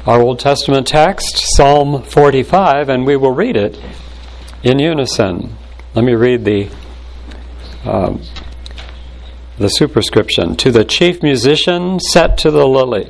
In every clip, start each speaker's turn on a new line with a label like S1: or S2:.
S1: our Old Testament text, Psalm 45, and we will read it in unison. Let me read the superscription. To the chief musician, set to the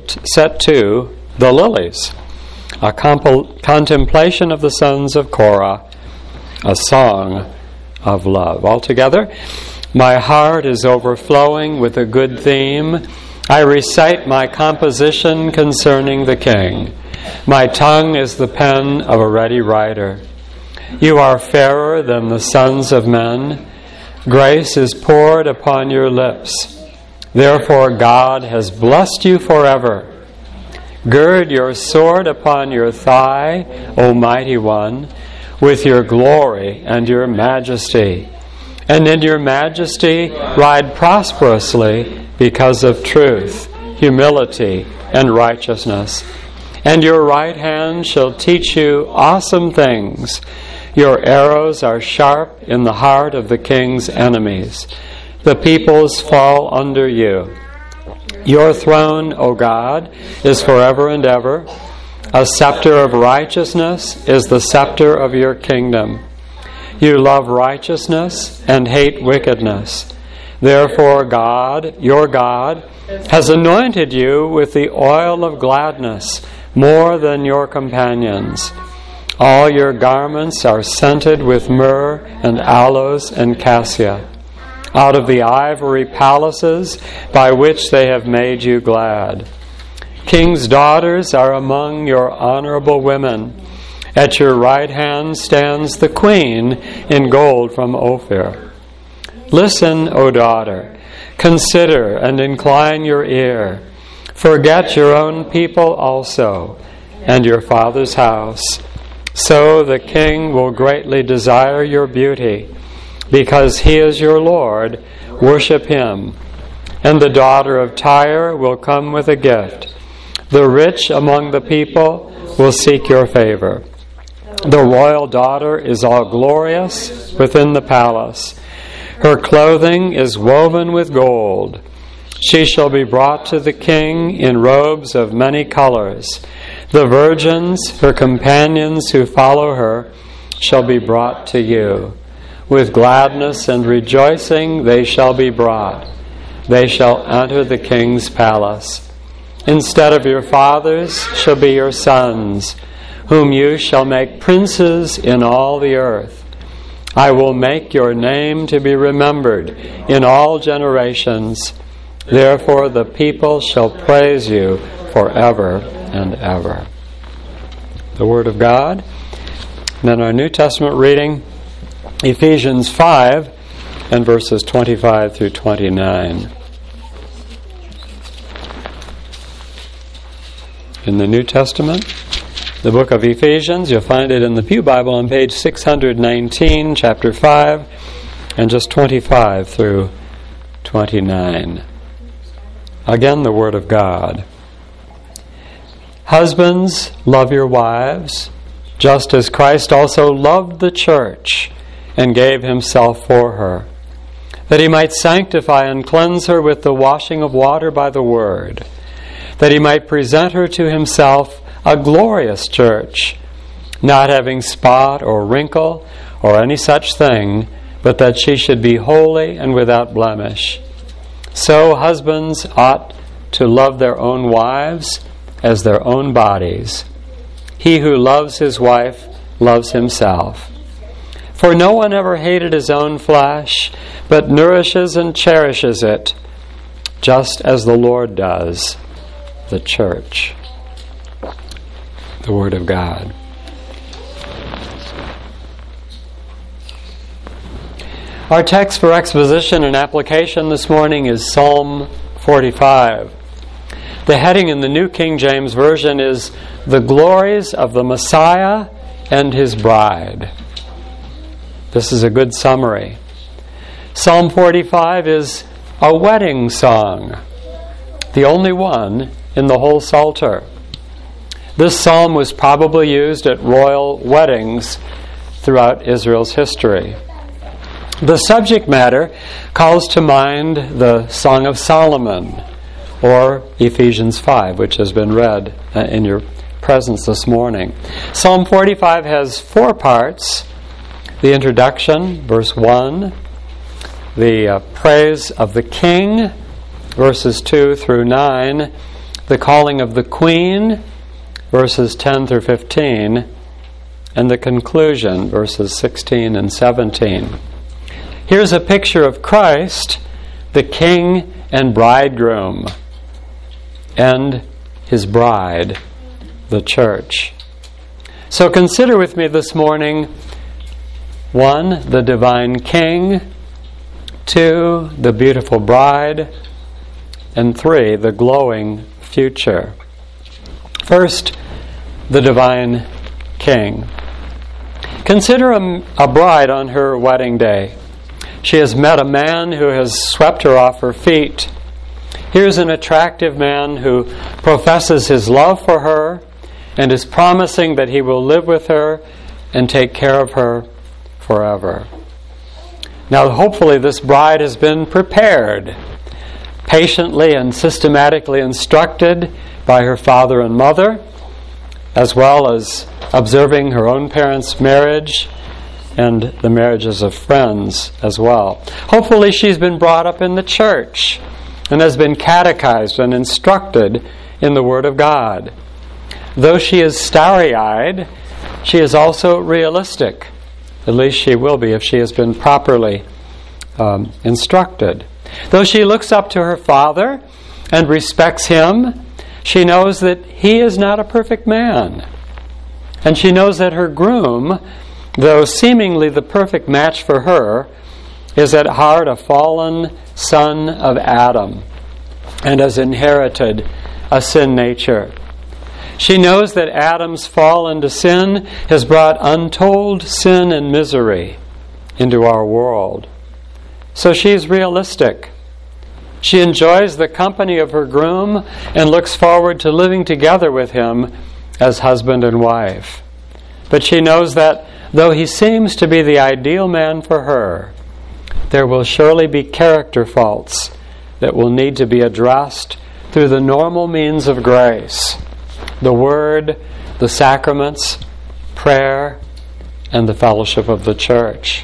S1: lilies, a contemplation of the sons of Korah, a song of love. All together. My heart is overflowing with a good theme. I recite my composition concerning the King. My tongue is the pen of a ready writer. You are fairer than the sons of men. Grace is poured upon your lips. Therefore God has blessed you forever. Gird your sword upon your thigh, O mighty one, with your glory and your majesty. And in your majesty ride prosperously because of truth, humility, and righteousness. And your right hand shall teach you awesome things. Your arrows are sharp in the heart of the king's enemies. The peoples fall under you. Your throne, O God, is forever and ever. A scepter of righteousness is the scepter of your kingdom. You love righteousness and hate wickedness. Therefore God, your God, has anointed you with the oil of gladness more than your companions. All your garments are scented with myrrh and aloes and cassia, out of the ivory palaces by which they have made you glad. King's daughters are among your honorable women. At your right hand stands the queen in gold from Ophir. Listen, O daughter, consider and incline your ear. Forget your own people also, and your father's house. So the king will greatly desire your beauty. Because he is your Lord, worship him. And the daughter of Tyre will come with a gift. The rich among the people will seek your favor. The royal daughter is all glorious within the palace. Her clothing is woven with gold. She shall be brought to the king in robes of many colors. The virgins, her companions who follow her, shall be brought to you. With gladness and rejoicing they shall be brought. They shall enter the king's palace. Instead of your fathers shall be your sons, whom you shall make princes in all the earth. I will make your name to be remembered in all generations. Therefore the people shall praise you forever and ever. The Word of God. And then our New Testament reading, Ephesians 5 and verses 25 through 29. In the New Testament, the book of Ephesians, you'll find it in the Pew Bible on page 619, chapter 5, and just 25 through 29. Again, the Word of God. Husbands, love your wives, just as Christ also loved the church and gave himself for her, that he might sanctify and cleanse her with the washing of water by the word, that he might present her to himself a glorious church, not having spot or wrinkle or any such thing, but that she should be holy and without blemish. So husbands ought to love their own wives as their own bodies. He who loves his wife loves himself. For no one ever hated his own flesh, but nourishes and cherishes it, just as the Lord does the church. The Word of God. Our text for exposition and application this morning is Psalm 45. The heading in the New King James Version is The Glories of the Messiah and His Bride. This is a good summary. Psalm 45 is a wedding song, the only one in the whole Psalter. This psalm was probably used at royal weddings throughout Israel's history. The subject matter calls to mind the Song of Solomon, or Ephesians 5, which has been read in your presence this morning. Psalm 45 has 4 parts. The introduction, verse 1. The praise of the king, verses 2 through 9. The calling of the queen, verses 10 through 15. And the conclusion, verses 16 and 17. Here's a picture of Christ, the king and bridegroom, and his bride, the church. So consider with me this morning, 1, the divine king, 2, the beautiful bride, and 3, the glowing future. First, the divine king. Consider a bride on her wedding day. She has met a man who has swept her off her feet. Here's an attractive man who professes his love for her and is promising that he will live with her and take care of her forever. Now, hopefully this bride has been prepared, patiently and systematically instructed by her father and mother, as well as observing her own parents' marriage and the marriages of friends as well. Hopefully she's been brought up in the church and has been catechized and instructed in the Word of God. Though she is starry-eyed, she is also realistic. At least she will be if she has been properly instructed. Though she looks up to her father and respects him, she knows that he is not a perfect man. And she knows that her groom, though seemingly the perfect match for her, is at heart a fallen son of Adam and has inherited a sin nature. She knows that Adam's fall into sin has brought untold sin and misery into our world. So she's realistic. She enjoys the company of her groom and looks forward to living together with him as husband and wife. But she knows that though he seems to be the ideal man for her, there will surely be character faults that will need to be addressed through the normal means of grace: the Word, the sacraments, prayer, and the fellowship of the church.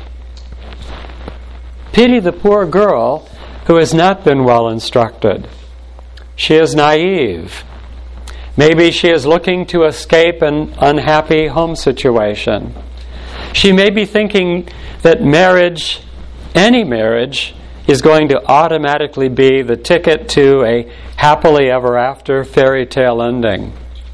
S1: Pity the poor girl who has not been well instructed. She is naive. Maybe she is looking to escape an unhappy home situation. She may be thinking that marriage, any marriage, is going to automatically be the ticket to a happily ever after fairy tale ending.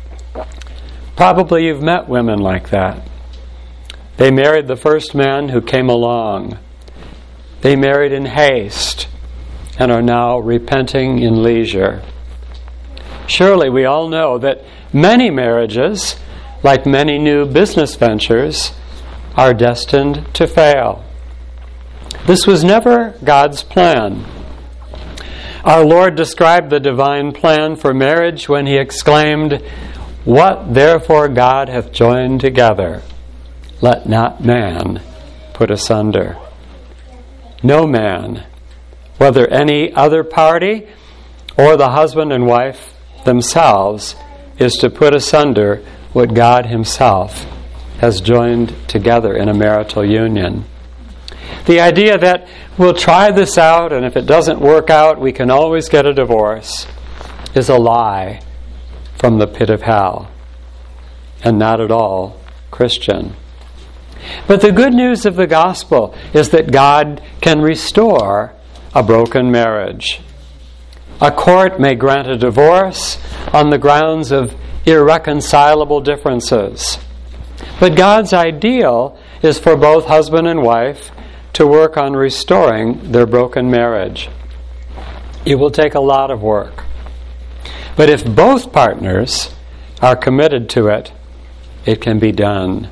S1: Probably you've met women like that. They married the first man who came along. They married in haste and are now repenting in leisure. Surely we all know that many marriages, like many new business ventures, are destined to fail. This was never God's plan. Our Lord described the divine plan for marriage when He exclaimed, "What therefore God hath joined together, let not man put asunder." No man, whether any other party or the husband and wife themselves, is to put asunder what God Himself has joined together in a marital union. The idea that we'll try this out and if it doesn't work out, we can always get a divorce is a lie from the pit of hell, and not at all Christian. But the good news of the gospel is that God can restore a broken marriage. A court may grant a divorce on the grounds of irreconcilable differences. But God's ideal is for both husband and wife to work on restoring their broken marriage. It will take a lot of work. But if both partners are committed to it, it can be done.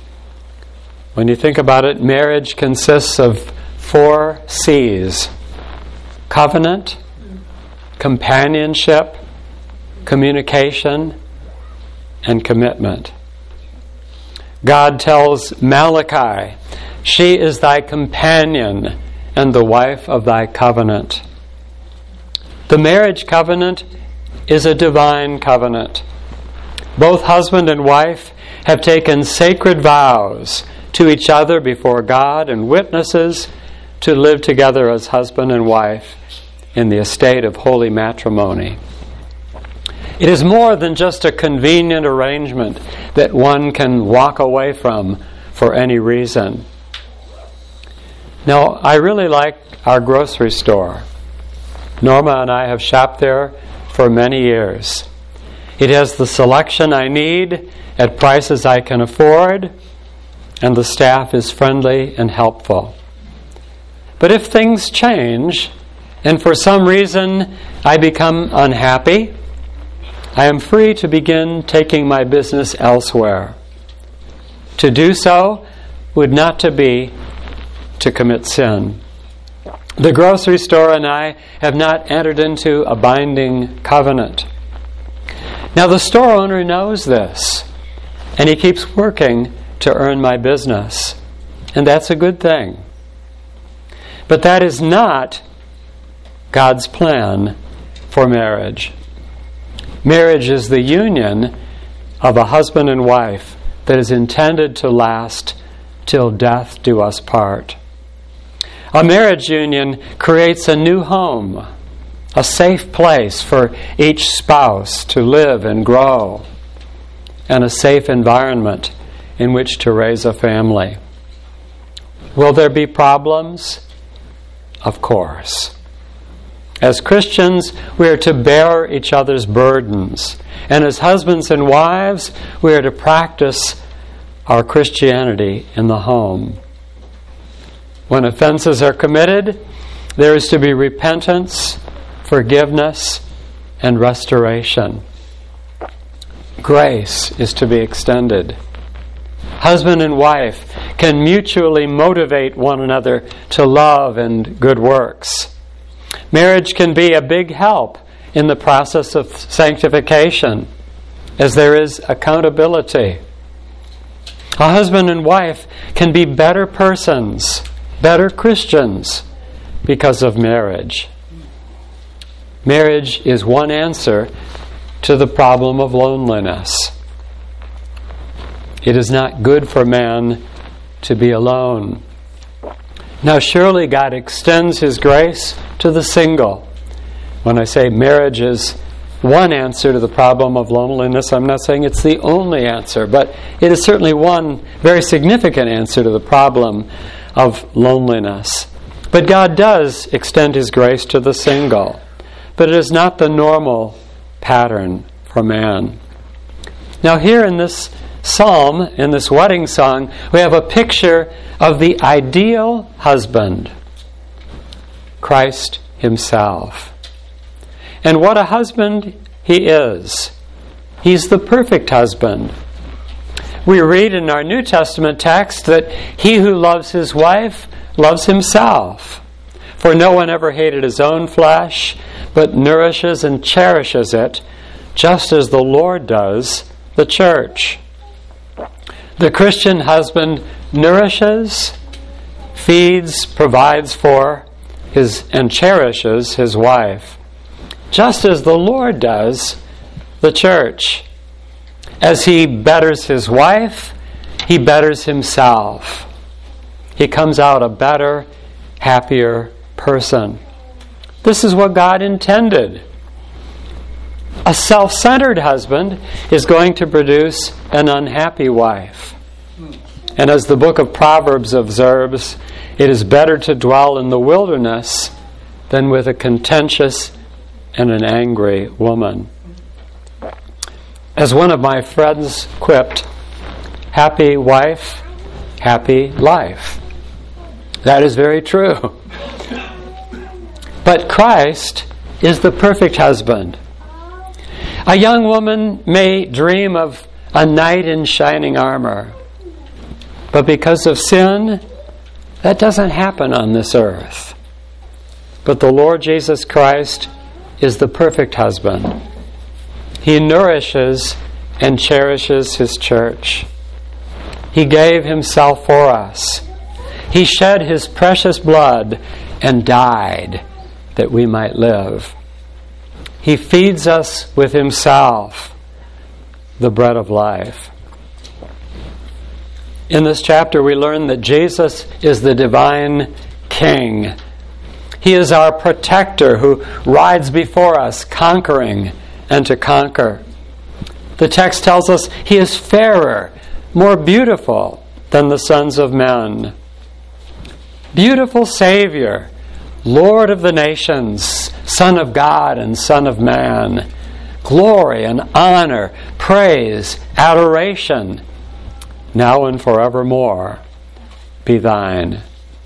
S1: When you think about it, marriage consists of 4 C's: covenant, companionship, communication, and commitment. God tells Malachi, "She is thy companion and the wife of thy covenant." The marriage covenant is a divine covenant. Both husband and wife have taken sacred vows to each other before God and witnesses to live together as husband and wife in the estate of holy matrimony. It is more than just a convenient arrangement that one can walk away from for any reason. Now, I really like our grocery store. Norma and I have shopped there for many years. It has the selection I need at prices I can afford, and the staff is friendly and helpful. But if things change, and for some reason I become unhappy, I am free to begin taking my business elsewhere. To do so would not to be to commit sin. The grocery store and I have not entered into a binding covenant. Now the store owner knows this, and he keeps working to earn my business, and that's a good thing. But that is not God's plan for marriage. Marriage is the union of a husband and wife that is intended to last till death do us part. A marriage union creates a new home, a safe place for each spouse to live and grow, and a safe environment in which to raise a family. Will there be problems? Of course. As Christians, we are to bear each other's burdens, and as husbands and wives, we are to practice our Christianity in the home. When offenses are committed, there is to be repentance, forgiveness, and restoration. Grace is to be extended. Husband and wife can mutually motivate one another to love and good works. Marriage can be a big help in the process of sanctification, as there is accountability. A husband and wife can be better persons, better Christians, because of marriage. Marriage is one answer to the problem of loneliness. It is not good for man to be alone. Now, surely God extends His grace to the single. When I say marriage is one answer to the problem of loneliness, I'm not saying it's the only answer, but it is certainly one very significant answer to the problem of loneliness. But God does extend His grace to the single, but it is not the normal pattern for man. Now, here in this psalm, in this wedding song, we have a picture of the ideal husband, Christ Himself. And what a husband He is. He's the perfect husband. We read in our New Testament text that he who loves his wife loves himself. For no one ever hated his own flesh, but nourishes and cherishes it, just as the Lord does the church. The Christian husband nourishes, feeds, provides for, and cherishes his wife, just as the Lord does the church. As he betters his wife, he betters himself. He comes out a better, happier person. This is what God intended. A self-centered husband is going to produce an unhappy wife. And as the book of Proverbs observes, it is better to dwell in the wilderness than with a contentious and an angry woman. As one of my friends quipped, happy wife, happy life. That is very true. But Christ is the perfect husband. A young woman may dream of a knight in shining armor, but because of sin, that doesn't happen on this earth. But the Lord Jesus Christ is the perfect husband. He nourishes and cherishes His church. He gave Himself for us. He shed His precious blood and died that we might live. He feeds us with Himself, the bread of life. In this chapter, we learn that Jesus is the divine King. He is our protector who rides before us, conquering and to conquer. The text tells us He is fairer, more beautiful than the sons of men. Beautiful Savior, Lord of the nations, Son of God and Son of man. Glory and honor, praise, adoration, now and forevermore, be thine.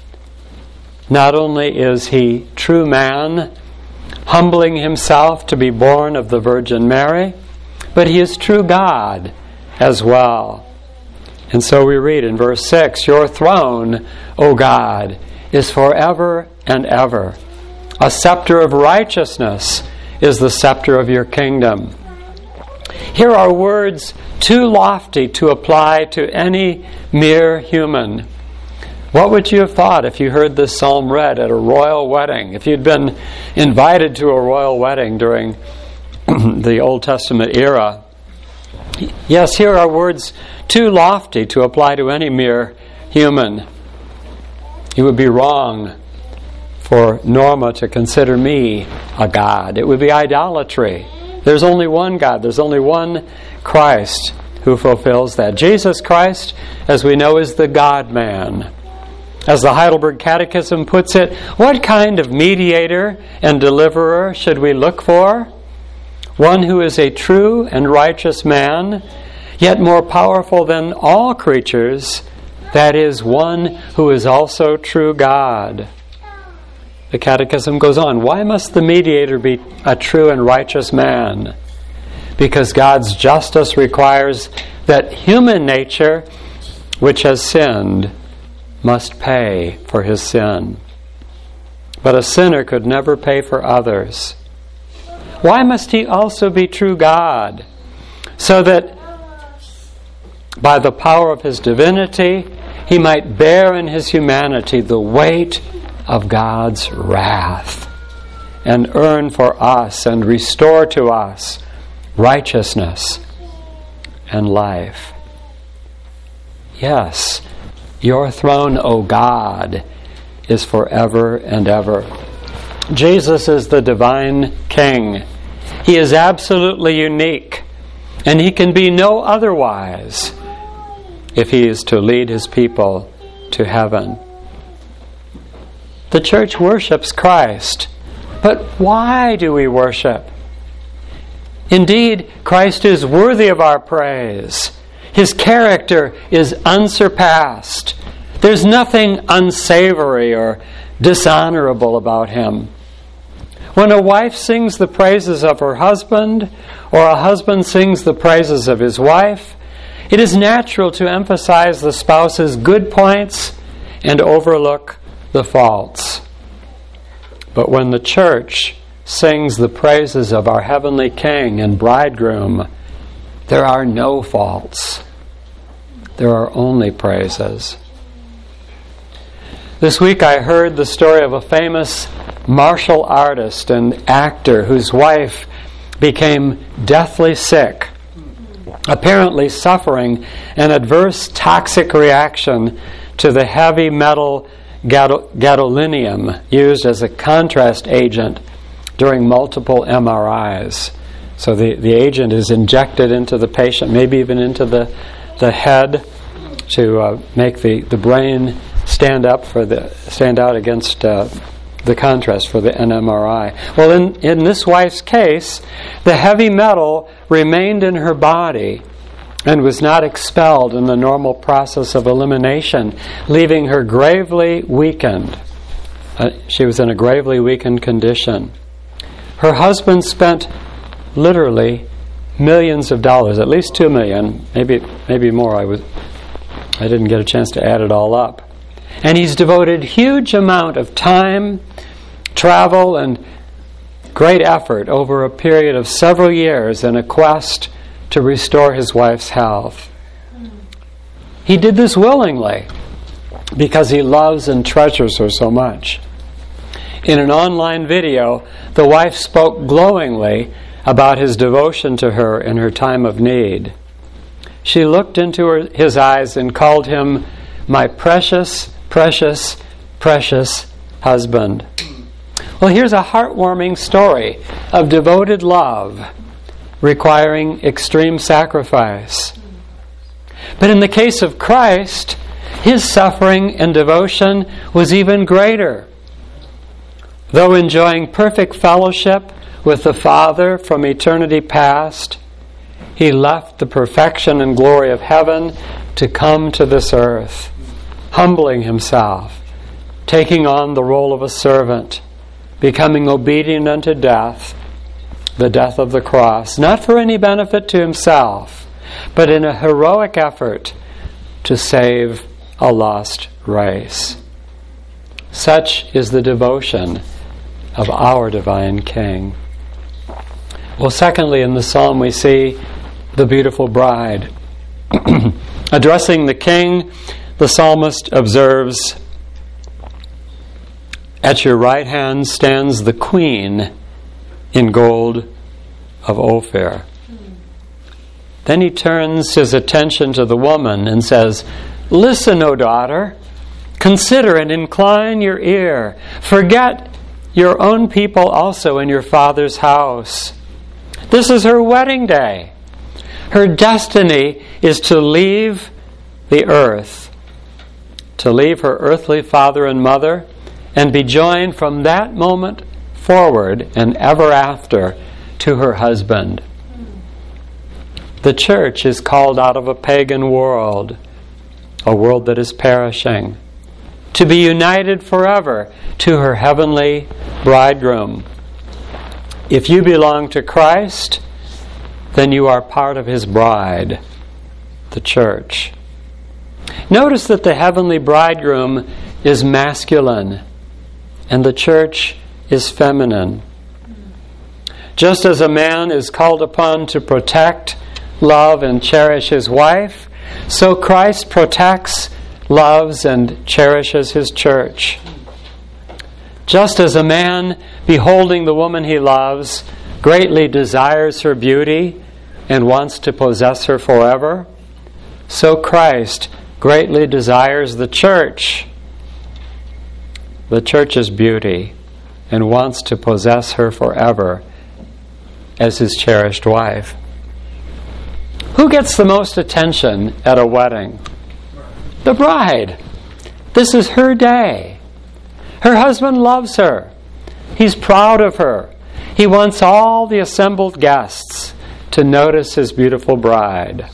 S1: Not only is He true man, humbling Himself to be born of the Virgin Mary, but He is true God as well. And so we read in verse 6, Your throne, O God, is forever and ever. A scepter of righteousness is the scepter of your kingdom. Here are words too lofty to apply to any mere human. What would you have thought if you heard this psalm read at a royal wedding? If you'd been invited to a royal wedding during the Old Testament era? Yes, here are words too lofty to apply to any mere human. It would be wrong for Norma to consider me a god. It would be idolatry. There's only one God. There's only one Christ who fulfills that. Jesus Christ, as we know, is the God-man. As the Heidelberg Catechism puts it, what kind of mediator and deliverer should we look for? One who is a true and righteous man, yet more powerful than all creatures, that is, one who is also true God. The Catechism goes on, why must the mediator be a true and righteous man? Because God's justice requires that human nature, which has sinned, must pay for his sin. But a sinner could never pay for others. Why must he also be true God? So that by the power of his divinity, he might bear in his humanity the weight of God's wrath and earn for us and restore to us righteousness and life. Yes, your throne, O God, is forever and ever. Jesus is the divine King. He is absolutely unique, and He can be no otherwise if He is to lead His people to heaven. The church worships Christ, but why do we worship? Indeed, Christ is worthy of our praise. His character is unsurpassed. There's nothing unsavory or dishonorable about Him. When a wife sings the praises of her husband, or a husband sings the praises of his wife, it is natural to emphasize the spouse's good points and overlook the faults. But when the church sings the praises of our heavenly King and bridegroom, there are no faults. There are only praises. This week I heard the story of a famous martial artist and actor whose wife became deathly sick, apparently suffering an adverse toxic reaction to the heavy metal gadolinium used as a contrast agent during multiple MRIs. So the agent is injected into the patient, maybe even into the head, to make the brain stand out against the contrast for an MRI. Well, in this wife's case, the heavy metal remained in her body and was not expelled in the normal process of elimination, leaving her gravely weakened. She was in a gravely weakened condition. Her husband spent literally millions of dollars, at least $2 million, maybe more. I didn't get a chance to add it all up. And he's devoted huge amount of time, travel, and great effort over a period of several years in a quest to restore his wife's health. He did this willingly because he loves and treasures her so much. In an online video, the wife spoke glowingly about his devotion to her in her time of need. she looked into his eyes and called him my precious, precious, precious husband. Well, here's a heartwarming story of devoted love requiring extreme sacrifice. But in the case of Christ, his suffering and devotion was even greater. Though enjoying perfect fellowship with the Father from eternity past, he left the perfection and glory of heaven to come to this earth, humbling himself, taking on the role of a servant, becoming obedient unto death, the death of the cross, not for any benefit to himself, but in a heroic effort to save a lost race. Such is the devotion of our divine King. Well, secondly, in the psalm we see the beautiful bride. Addressing the king, the psalmist observes, "At your right hand stands the queen in gold of Ophir." Then he turns his attention to the woman and says, "Listen, O daughter, consider and incline your ear. Forget your own people also in your father's house." This is her wedding day. Her destiny is to leave the earth, to leave her earthly father and mother, and be joined from that moment forward and ever after to her husband. The church is called out of a pagan world, a world that is perishing, to be united forever to her heavenly bridegroom. If you belong to Christ, then you are part of his bride, the church. Notice that the heavenly bridegroom is masculine and the church is feminine. Just as a man is called upon to protect, love, and cherish his wife, so Christ protects, loves, and cherishes his church. Just as a man, beholding the woman he loves, greatly desires her beauty and wants to possess her forever, so Christ greatly desires the church's beauty and wants to possess her forever as his cherished wife. Who gets the most attention at a wedding? The bride. This is her day. Her husband loves her. He's proud of her. He wants all the assembled guests to notice his beautiful bride.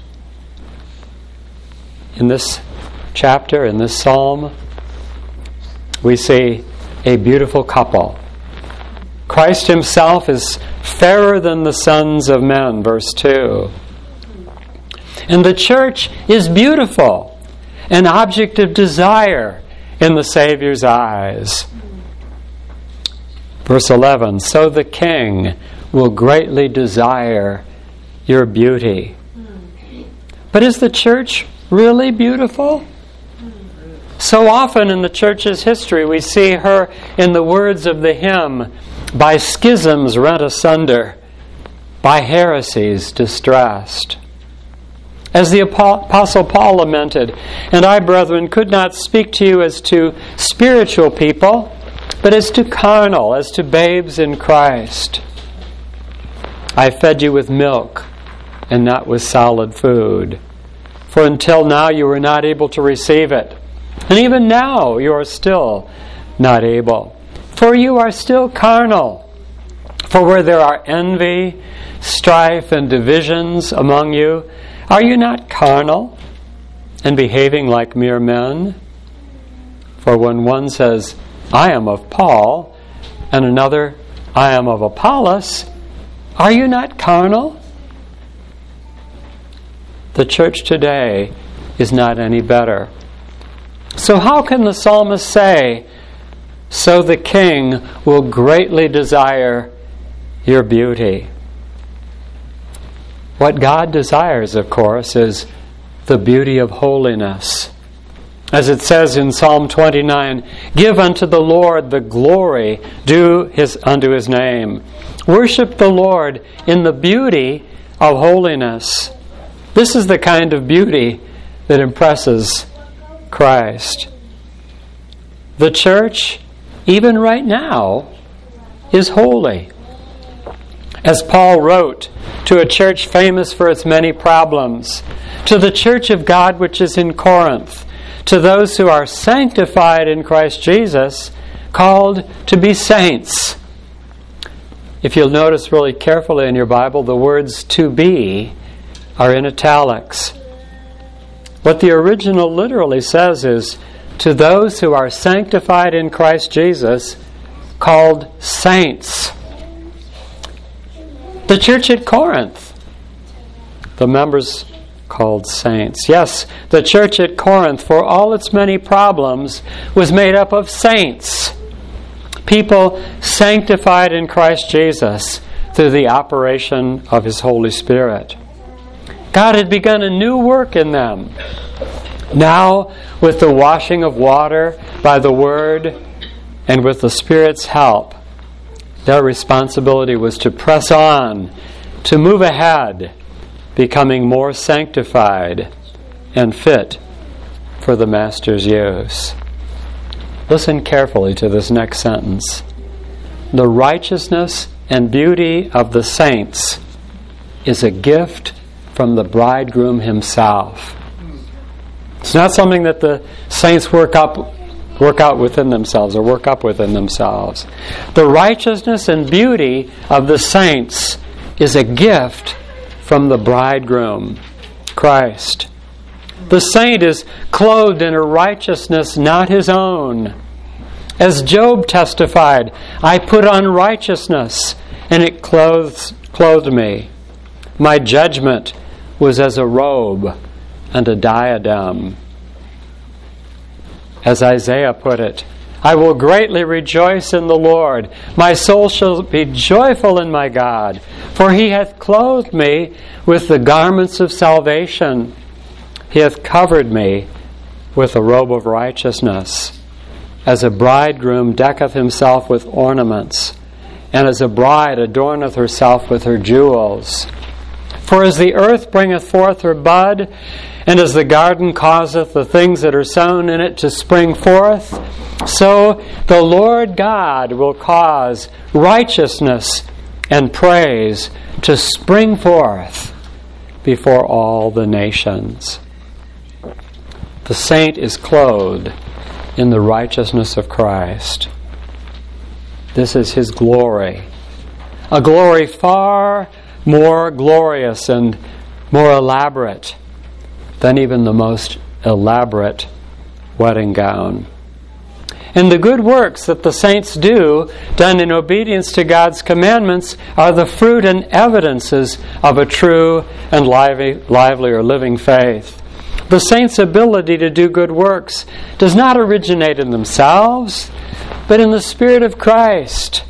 S1: In this chapter, in this psalm, we see a beautiful couple. Christ himself is fairer than the sons of men, verse 2. And the church is beautiful, an object of desire in the Savior's eyes. Verse 11, so the king will greatly desire your beauty. But is the church really beautiful? So often in the church's history we see her, in the words of the hymn, by schisms rent asunder, by heresies distressed. As the Apostle Paul lamented, and I, brethren, could not speak to you as to spiritual people, but as to carnal, as to babes in Christ. I fed you with milk and not with solid food. For until now you were not able to receive it. And even now you are still not able. For you are still carnal. For where there are envy, strife, and divisions among you, are you not carnal and behaving like mere men? For when one says, I am of Paul, and another, I am of Apollos, are you not carnal? The church today is not any better. So how can the psalmist say, so the king will greatly desire your beauty? What God desires, of course, is the beauty of holiness. As it says in Psalm 29, give unto the Lord the glory due unto his name. Worship the Lord in the beauty of holiness. This is the kind of beauty that impresses Christ. The church, even right now, is holy. As Paul wrote to a church famous for its many problems, to the church of God which is in Corinth, to those who are sanctified in Christ Jesus, called to be saints. If you'll notice really carefully in your Bible, the words "to be" are in italics. What the original literally says is, to those who are sanctified in Christ Jesus, called saints. The church at Corinth, the members called saints. Yes, the church at Corinth, for all its many problems, was made up of saints. People sanctified in Christ Jesus through the operation of His Holy Spirit. God had begun a new work in them. Now, with the washing of water by the Word and with the Spirit's help, their responsibility was to press on, to move ahead, becoming more sanctified and fit for the Master's use. Listen carefully to this next sentence. The righteousness and beauty of the saints is a gift from the bridegroom himself. It's not something that the saints work out within themselves. The righteousness and beauty of the saints is a gift from the bridegroom, Christ. The saint is clothed in a righteousness not his own. As Job testified, I put on righteousness, and it clothed me. My judgment was as a robe and a diadem. As Isaiah put it, I will greatly rejoice in the Lord. My soul shall be joyful in my God, for He hath clothed me with the garments of salvation. He hath covered me with a robe of righteousness. As a bridegroom decketh himself with ornaments, and as a bride adorneth herself with her jewels. For as the earth bringeth forth her bud, and as the garden causeth the things that are sown in it to spring forth, so the Lord God will cause righteousness and praise to spring forth before all the nations. The saint is clothed in the righteousness of Christ. This is his glory, a glory far more glorious and more elaborate than even the most elaborate wedding gown. And the good works that the saints do, done in obedience to God's commandments, are the fruit and evidences of a true and lively or living faith. The saints' ability to do good works does not originate in themselves, but in the Spirit of Christ.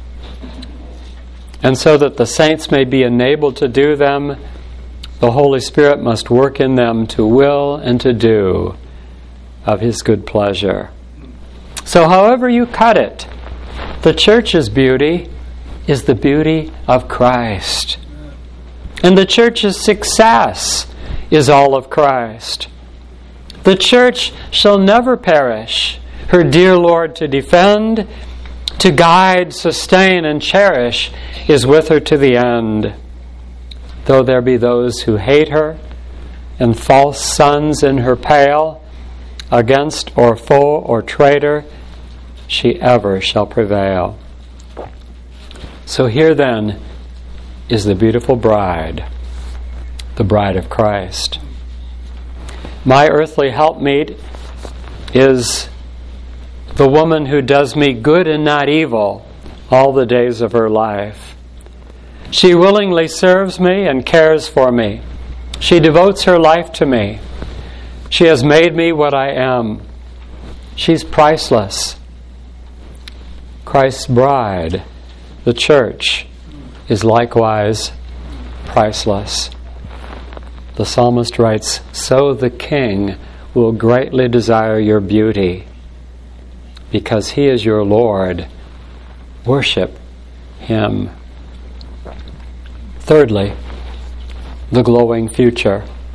S1: And so that the saints may be enabled to do them, the Holy Spirit must work in them to will and to do of His good pleasure. So however you cut it, the church's beauty is the beauty of Christ. And the church's success is all of Christ. The church shall never perish, her dear Lord to defend, to guide, sustain, and cherish is with her to the end. Though there be those who hate her, and false sons in her pale, against or foe or traitor, she ever shall prevail. So here then is the beautiful bride, the bride of Christ. My earthly helpmeet is the woman who does me good and not evil all the days of her life. She willingly serves me and cares for me. She devotes her life to me. She has made me what I am. She's priceless. Christ's bride, the church, is likewise priceless. The psalmist writes, "So the King will greatly desire your beauty. Because He is your Lord, worship Him." Thirdly, the glowing future.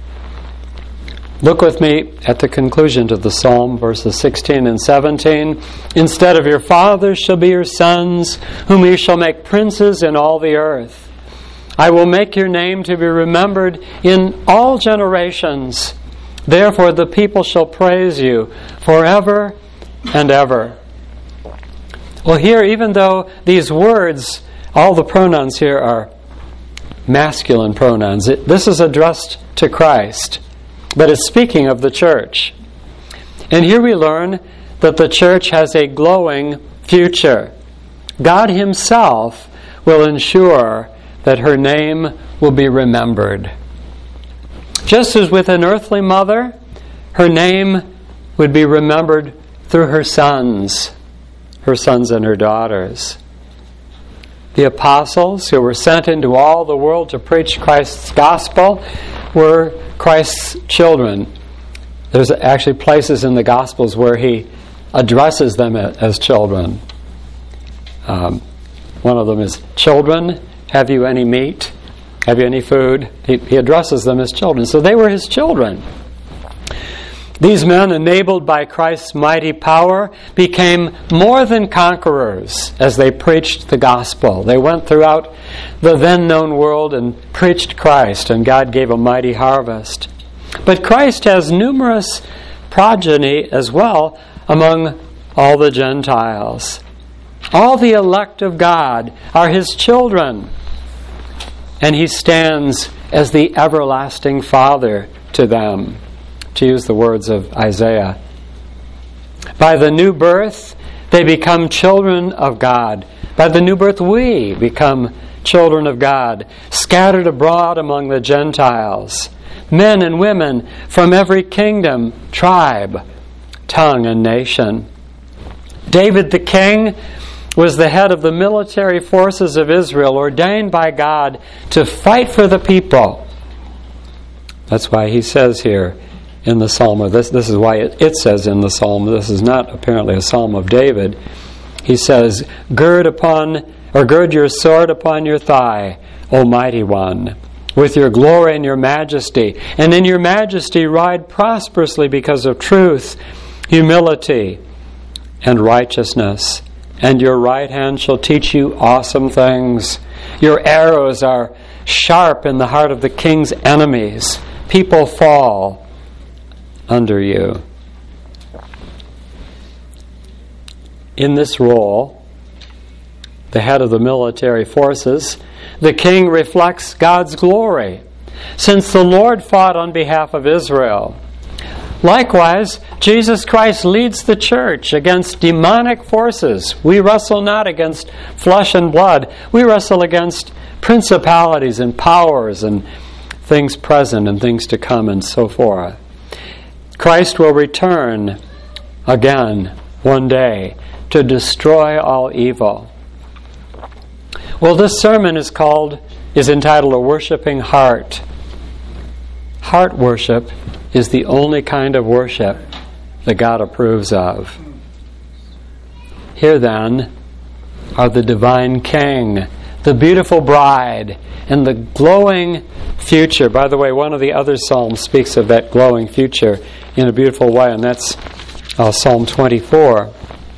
S1: Look with me at the conclusion to the psalm, verses 16 and 17. Instead of your fathers shall be your sons, whom you shall make princes in all the earth. I will make your name to be remembered in all generations. Therefore the people shall praise you forever and ever. Well, here, even though these words, all the pronouns here are masculine pronouns, this is addressed to Christ, but it's speaking of the church. And here we learn that the church has a glowing future. God Himself will ensure that her name will be remembered. Just as with an earthly mother, her name would be remembered through her sons and her daughters. The apostles who were sent into all the world to preach Christ's gospel were Christ's children. There's actually places in the Gospels where He addresses them as children. One of them is, "Children, have you any meat? Have you any food?" He addresses them as children. So they were His children. These men, enabled by Christ's mighty power, became more than conquerors as they preached the gospel. They went throughout the then-known world and preached Christ, and God gave a mighty harvest. But Christ has numerous progeny as well among all the Gentiles. All the elect of God are His children, and He stands as the everlasting Father to them, to use the words of Isaiah. By the new birth, they become children of God. By the new birth, we become children of God, scattered abroad among the Gentiles, men and women from every kingdom, tribe, tongue, and nation. David the king was the head of the military forces of Israel, ordained by God to fight for the people. That's why he says here in the psalm, or this is why it says in the psalm, this is not apparently a psalm of David. He says, gird your sword upon your thigh, O mighty one, with your glory and your majesty. And in your majesty ride prosperously because of truth, humility, and righteousness. And your right hand shall teach you awesome things. Your arrows are sharp in the heart of the king's enemies. People fall under you. In this role, the head of the military forces, the king reflects God's glory, since the Lord fought on behalf of Israel. Likewise, Jesus Christ leads the church against demonic forces. We wrestle not against flesh and blood. We wrestle against principalities and powers and things present and things to come and so forth. Christ will return again one day to destroy all evil. Well, this sermon is entitled A Worshipping Heart. Heart worship is the only kind of worship that God approves of. Here then are the divine King, the beautiful bride, and the glowing future. By the way, one of the other psalms speaks of that glowing future in a beautiful way, and that's Psalm 24.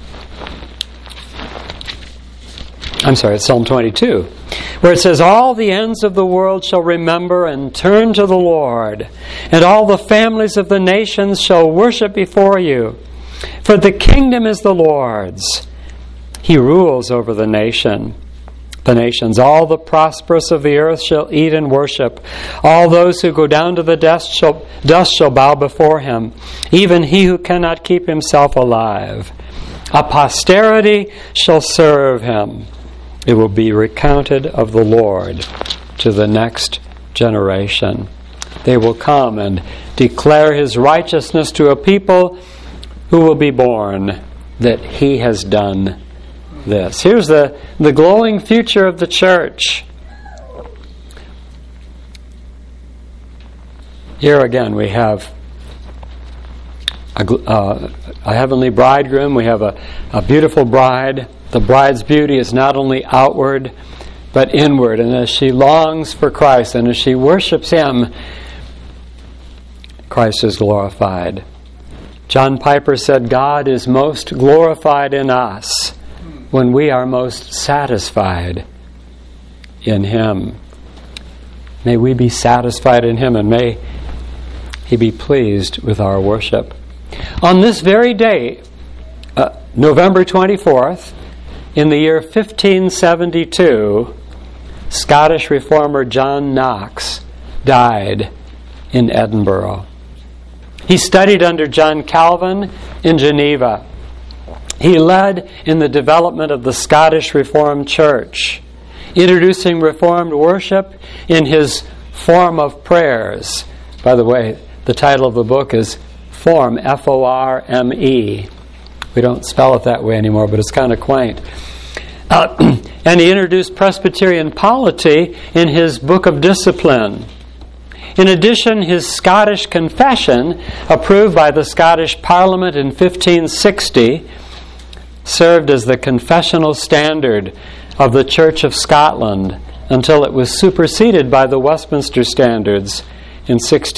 S1: It's Psalm 22, where it says, all the ends of the world shall remember and turn to the Lord, and all the families of the nations shall worship before you. For the kingdom is the Lord's. He rules over the nations. All the prosperous of the earth shall eat and worship. All those who go down to the dust shall bow before Him, even he who cannot keep himself alive. A posterity shall serve Him. It will be recounted of the Lord to the next generation. They will come and declare His righteousness to a people who will be born, that He has done this. Here's the glowing future of the church. Here again we have a heavenly bridegroom. We have a beautiful bride. The bride's beauty is not only outward, but inward. And as she longs for Christ and as she worships Him, Christ is glorified. John Piper said, God is most glorified in us when we are most satisfied in Him. May we be satisfied in Him, and may He be pleased with our worship. On this very day, November 24th, in the year 1572, Scottish reformer John Knox died in Edinburgh. He studied under John Calvin in Geneva. He led in the development of the Scottish Reformed Church, introducing Reformed worship in his Form of Prayers. By the way, the title of the book is Form, F-O-R-M-E. We don't spell it that way anymore, but it's kind of quaint. And he introduced Presbyterian polity in his Book of Discipline. In addition, his Scottish Confession, approved by the Scottish Parliament in 1560, served as the confessional standard of the Church of Scotland until it was superseded by the Westminster Standards in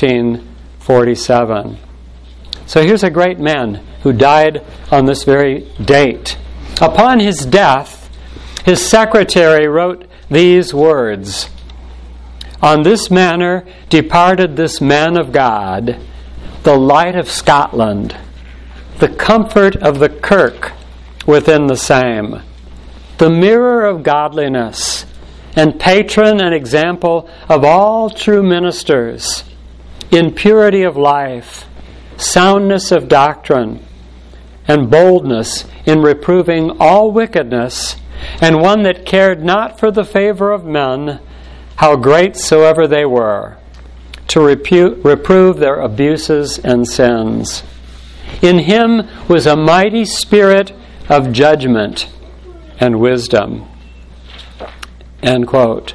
S1: 1647. So here's a great man who died on this very date. Upon his death, his secretary wrote these words: On this manner departed this man of God, the light of Scotland, the comfort of the kirk within the same, the mirror of godliness, and patron and example of all true ministers, in purity of life, soundness of doctrine, and boldness in reproving all wickedness, and one that cared not for the favor of men, how great soever they were, to reprove their abuses and sins. In him was a mighty spirit of judgment and wisdom. End quote.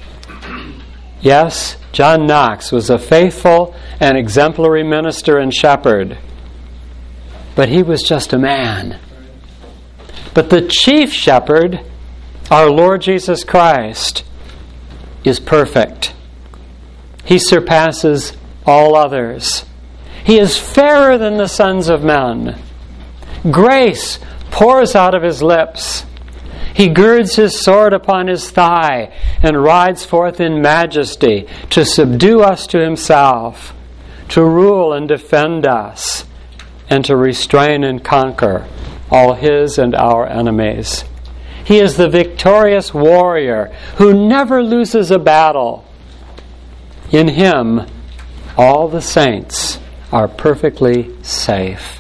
S1: Yes, John Knox was a faithful and exemplary minister and shepherd, but he was just a man. But the chief shepherd, our Lord Jesus Christ, is perfect. He surpasses all others. He is fairer than the sons of men. Grace pours out of his lips. He girds his sword upon his thigh and rides forth in majesty to subdue us to himself, to rule and defend us, and to restrain and conquer all his and our enemies. He is the victorious warrior who never loses a battle. In him, all the saints are perfectly safe.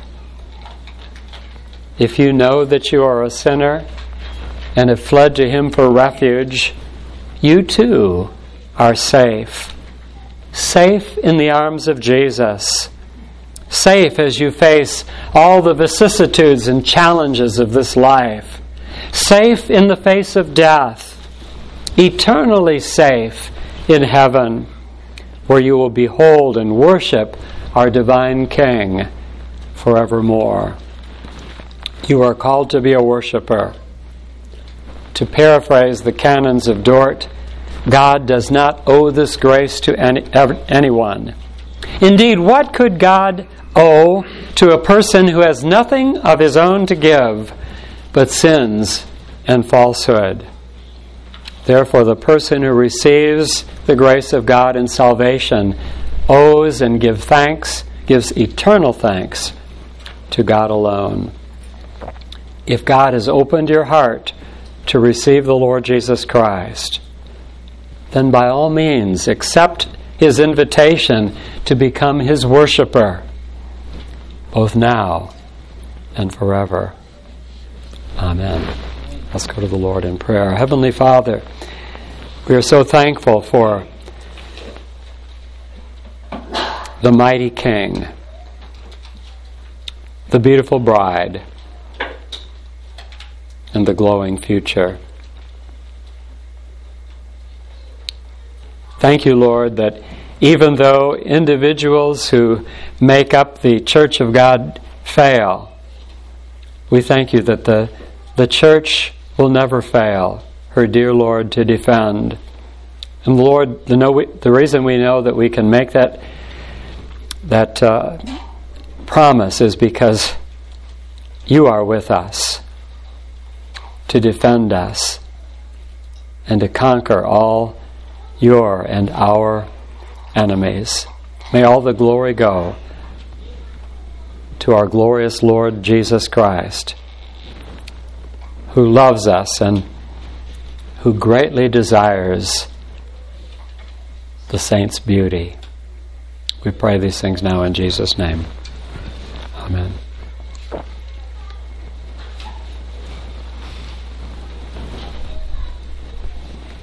S1: If you know that you are a sinner and have fled to him for refuge, you too are safe. Safe in the arms of Jesus. Safe as you face all the vicissitudes and challenges of this life. Safe in the face of death. Eternally safe in heaven, where you will behold and worship our divine King forevermore. You are called to be a worshiper. To paraphrase the canons of Dort, God does not owe this grace to anyone. Indeed, what could God owe to a person who has nothing of his own to give but sins and falsehood? Therefore, the person who receives the grace of God in salvation owes and gives eternal thanks to God alone. If God has opened your heart to receive the Lord Jesus Christ, then by all means accept his invitation to become his worshiper, both now and forever. Amen. Let's go to the Lord in prayer. Heavenly Father, we are so thankful for the mighty King, the beautiful bride, and the glowing future. Thank you, Lord, that even though individuals who make up the Church of God fail, we thank you that the Church will never fail, her dear Lord to defend. And Lord, the reason we know that we can make that That promise is because you are with us to defend us and to conquer all your and our enemies. May all the glory go to our glorious Lord Jesus Christ, who loves us and who greatly desires the saints' beauty. We pray these things now in Jesus' name. Amen.